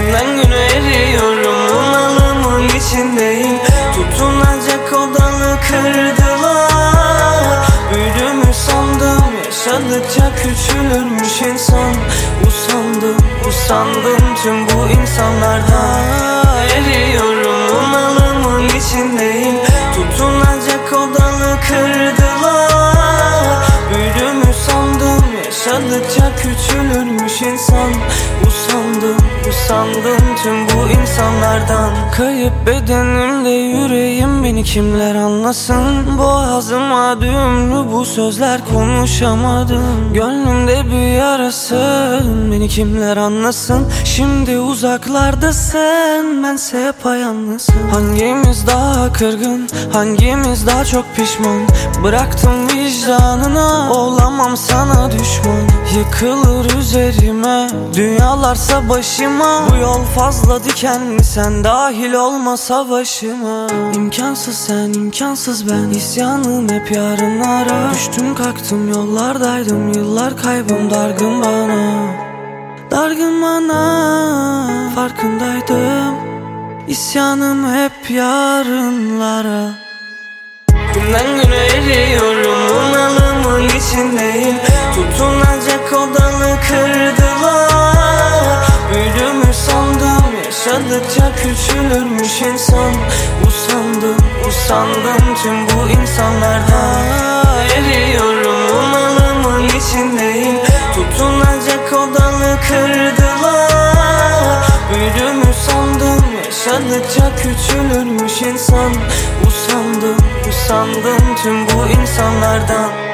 Günden güne eriyorum, bunalımın içindeyim. Tutunacak o dalı kırdılar. Büyüdüğümü sandım, yaşadıkça küçülürmüş insan. Usandım tüm bu insanlardan. Eriyorum, bunalımın içindeyim. Tutunacak o dalı kırdılar. Büyüdüğümü sandım, yaşadıkça küçülürmüş insan. Usandım tüm bu insanlardan. Kayıp bedenimde yüreğim, beni kimler anlasın? Boğazıma düğümlü bu sözler, konuşamadım. Gönlümde bir yarasın, beni kimler anlasın? Şimdi uzaklardasın, bense yapayalnızım. Hangimiz daha kırgın, hangimiz daha çok pişman? Bıraktım vicdanına, olamam sana düşman. Yıkılır üzerime dünyalarsa başıma. Bu yol fazla dikenli, sen dahil olma savaşıma. İmkansız sen, imkansız ben, isyanım hep yarınlara. Düştüm kalktım yollardaydım, yıllar kaybım dargın bana. Dargın bana, farkındaydım. İsyanım hep yarınlara. Günden güne eriyorum, bunalımın içindeyim. Tutunacak o dalı kırdılar. Büyüdüğümü sandım, yaşadıkça küçülürmüş insan. Usandım tüm bu insanlardan. Eriyorum, bunalımın içindeyim. Tutunacak o dalı kırdılar. Büyüdüğümü sandım, yaşadıkça küçülürmüş insan. Usandım tüm bu insanlardan.